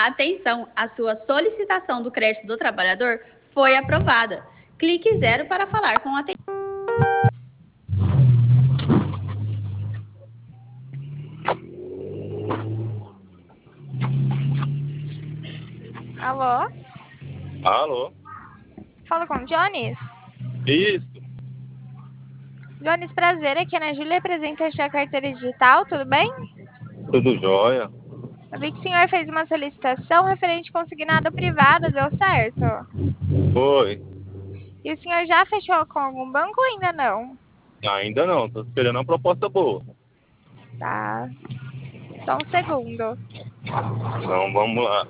Atenção, a sua solicitação do crédito do trabalhador foi aprovada. Clique 0 para falar com a Alô? Alô? Falo com o Jones? Isso, Jones, prazer, aqui é Ana Júlia, representante da carteira digital, tudo bem? tudo jóia? Eu vi que o senhor fez uma solicitação referente consignado privado, deu certo? Foi. E o senhor já fechou com algum banco ou ainda não? Ainda não, tô esperando uma proposta boa. Tá, só um segundo. Então vamos lá.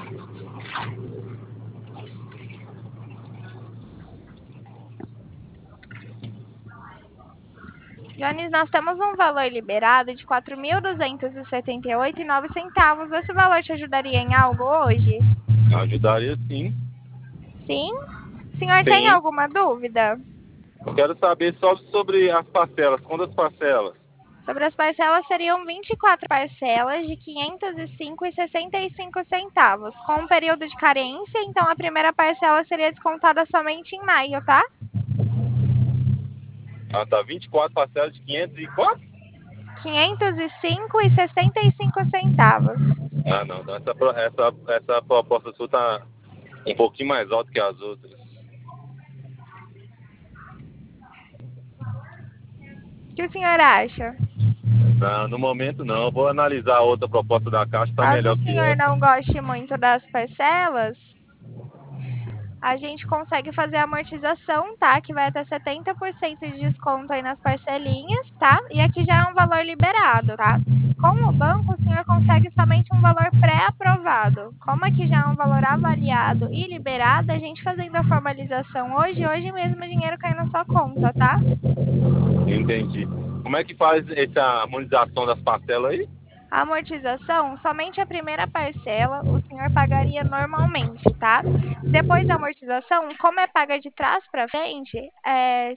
Jones, nós temos um valor liberado de R$ 4.278,09. Esse valor te ajudaria em algo hoje? Ajudaria sim. Sim? O senhor tem Sim. alguma dúvida? Eu quero saber só sobre as parcelas. Quantas parcelas? Sobre as parcelas, seriam 24 parcelas de R$ 505,65, com um período de carência, então a primeira parcela seria descontada somente em maio, tá? Ah, tá. 24 parcelas de 500 e quanto? R$ 505,65. Ah, não. Então essa proposta sua tá um pouquinho mais alta que as outras. O que o senhor acha? Não, no momento não. Eu vou analisar a outra proposta da Caixa, tá Caso o melhor que senhor essa. não goste muito das parcelas, a gente consegue fazer a amortização, tá? Que vai até 70% de desconto aí nas parcelinhas, tá? E aqui já é um valor liberado, tá? Com o banco, o senhor consegue somente um valor pré-aprovado. Como aqui já é um valor avaliado e liberado, a gente fazendo a formalização hoje mesmo o dinheiro cai na sua conta, tá? Entendi. Como é que faz essa harmonização das parcelas aí? A amortização, somente a primeira parcela o senhor pagaria normalmente, tá? Depois da amortização, como é paga de trás para frente,